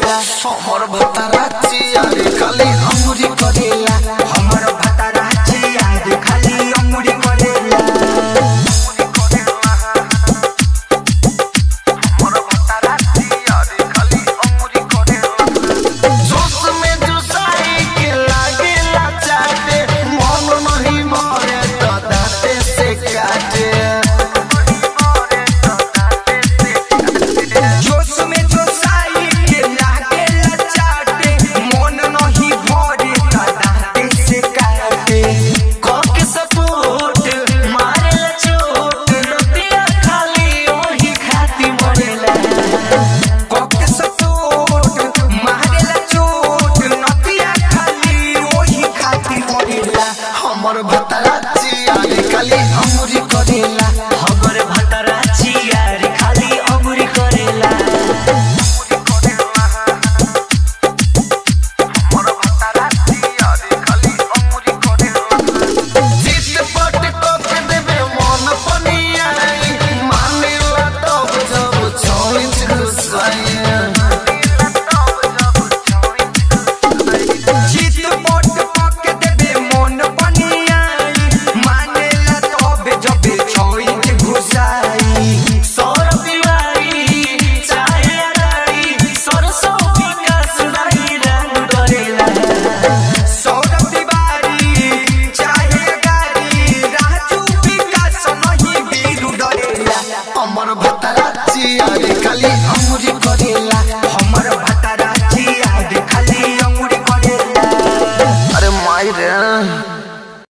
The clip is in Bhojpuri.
करेला हमर भतारा चियारे खाली अंगुरी करेला हमर भतारा चियारे खाली अंगुरी करेला हमर भतारा चियारे खाली अंगुरी करेला जोश में जुसाई के लागेला चाटे मन नहीं मरे तो दांते से काटे जोश में जोसाई के लागेला चाटे मन नहीं भरे तो दांते से काटे के सपोर्ट मारेला चोट नदिया खाली ओही खाती मरेला के सपोर्ट मारेला चोट नदिया खाली ओही खाती मरेला हमर भतारा चियारे खाली अंगुरी करेला हमर भतारा चियारे खाली अंगुरी करेला हमर भतारा चियारे खाली अंगुरी करेला जीत पट के देबे मन पनियाई मानेला तब जब छोड़ घुसाई